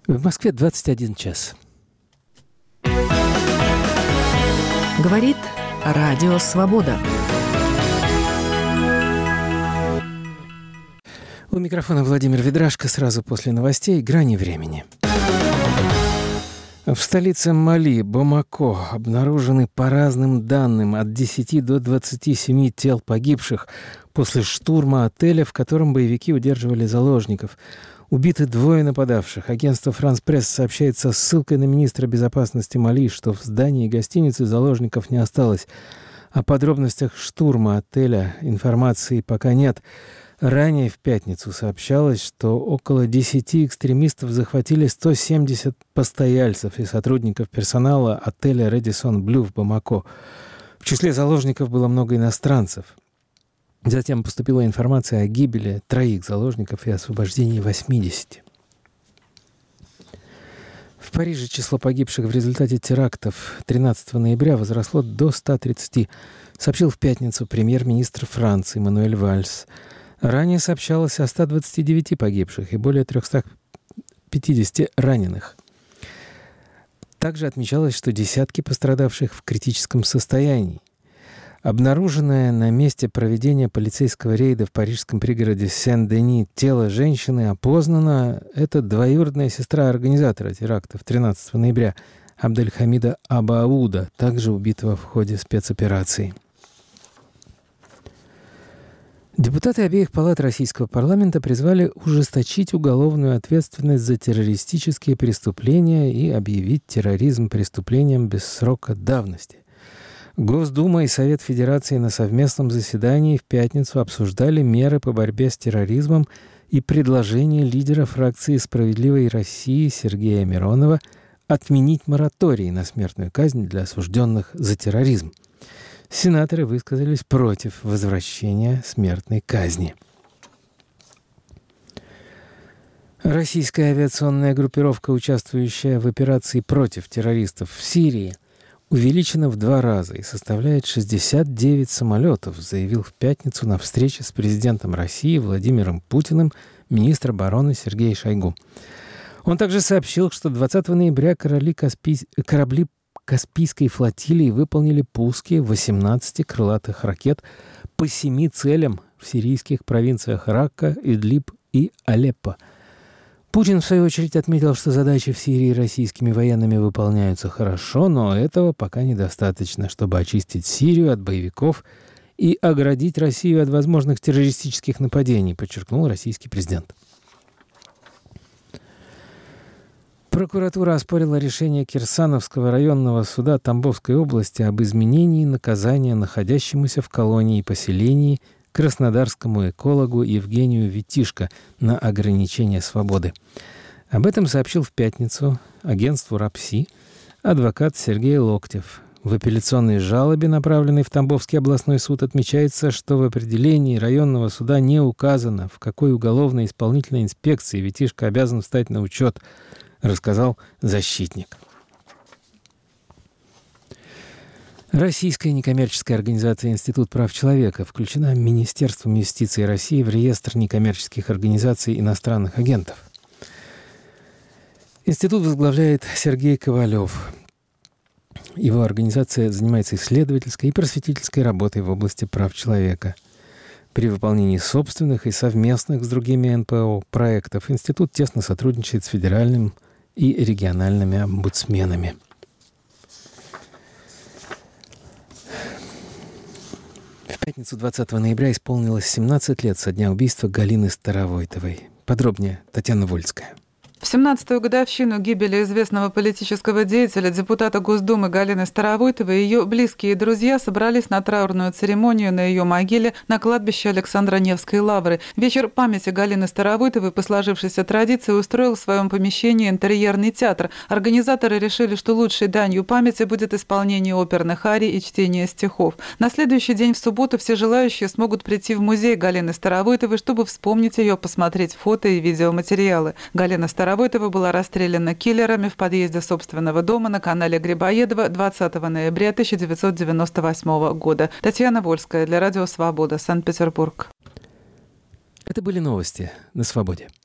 В Москве 21 час. Говорит Радио Свобода. У микрофона Владимир Ведрашко. Сразу после новостей «Грани времени». В столице Мали, Бамако, обнаружены по разным данным от 10 до 27 тел погибших после штурма отеля, в котором боевики удерживали заложников. Убиты 2 нападавших. Агентство «Франс Пресс» сообщает со ссылкой на министра безопасности Мали, что в здании гостиницы заложников не осталось. О подробностях штурма отеля информации пока нет. Ранее в пятницу сообщалось, что около 10 экстремистов захватили 170 постояльцев и сотрудников персонала отеля «Рэдиссон Блю» в Бамако. В числе заложников было много иностранцев. Затем поступила информация о гибели 3 заложников и освобождении 80. В Париже число погибших в результате терактов 13 ноября возросло до 130, сообщил в пятницу премьер-министр Франции Мануэль Вальс. Ранее сообщалось о 129 погибших и более 350 раненых. Также отмечалось, что десятки пострадавших в критическом состоянии. Обнаруженное на месте проведения полицейского рейда в парижском пригороде Сен-Дени тело женщины опознано. Это двоюродная сестра организатора терактов 13 ноября Абдельхамида Абауда, также убитого в ходе спецоперации. Депутаты обеих палат российского парламента призвали ужесточить уголовную ответственность за террористические преступления и объявить терроризм преступлением без срока давности. Госдума и Совет Федерации на совместном заседании в пятницу обсуждали меры по борьбе с терроризмом и предложение лидера фракции «Справедливой России» Сергея Миронова отменить мораторий на смертную казнь для осужденных за терроризм. Сенаторы высказались против возвращения смертной казни. Российская авиационная группировка, участвующая в операции против террористов в Сирии, увеличена в 2 раза и составляет 69 самолетов, заявил в пятницу на встрече с президентом России Владимиром Путиным министр обороны Сергей Шойгу. Он также сообщил, что 20 ноября корабли Каспийской флотилии выполнили пуски 18 крылатых ракет по 7 целям в сирийских провинциях Ракка, Идлиб и Алеппо. Путин, в свою очередь, отметил, что задачи в Сирии российскими военными выполняются хорошо, но этого пока недостаточно, чтобы очистить Сирию от боевиков и оградить Россию от возможных террористических нападений, подчеркнул российский президент. Прокуратура оспорила решение Кирсановского районного суда Тамбовской области об изменении наказания находящемуся в колонии и поселении краснодарскому экологу Евгению Витишко на ограничение свободы. Об этом сообщил в пятницу агентству РАПСИ адвокат Сергей Локтев. В апелляционной жалобе, направленной в Тамбовский областной суд, отмечается, что в определении районного суда не указано, в какой уголовно-исполнительной инспекции Витишко обязан встать на учет, рассказал защитник. Российская некоммерческая организация «Институт прав человека» включена Министерством юстиции России в реестр некоммерческих организаций иностранных агентов. Институт возглавляет Сергей Ковалев. Его организация занимается исследовательской и просветительской работой в области прав человека. При выполнении собственных и совместных с другими НПО проектов институт тесно сотрудничает с федеральным и региональными омбудсменами. В пятницу 20 ноября исполнилось 17 лет со дня убийства Галины Старовойтовой. Подробнее Татьяна Вольская. В 17-ю годовщину гибели известного политического деятеля, депутата Госдумы Галины Старовойтовой, ее близкие и друзья собрались на траурную церемонию на ее могиле на кладбище Александра Невской лавры. Вечер памяти Галины Старовойтовой по сложившейся традиции устроил в своем помещении интерьерный театр. Организаторы решили, что лучшей данью памяти будет исполнение оперных арий и чтение стихов. На следующий день, в субботу, все желающие смогут прийти в музей Галины Старовойтовой, чтобы вспомнить ее, посмотреть фото и видеоматериалы. Галина Старовойтова была расстреляна киллерами в подъезде собственного дома на канале Грибоедова 20 ноября 1998 года. Татьяна Вольская для Радио Свобода, Санкт-Петербург. Это были новости на Свободе.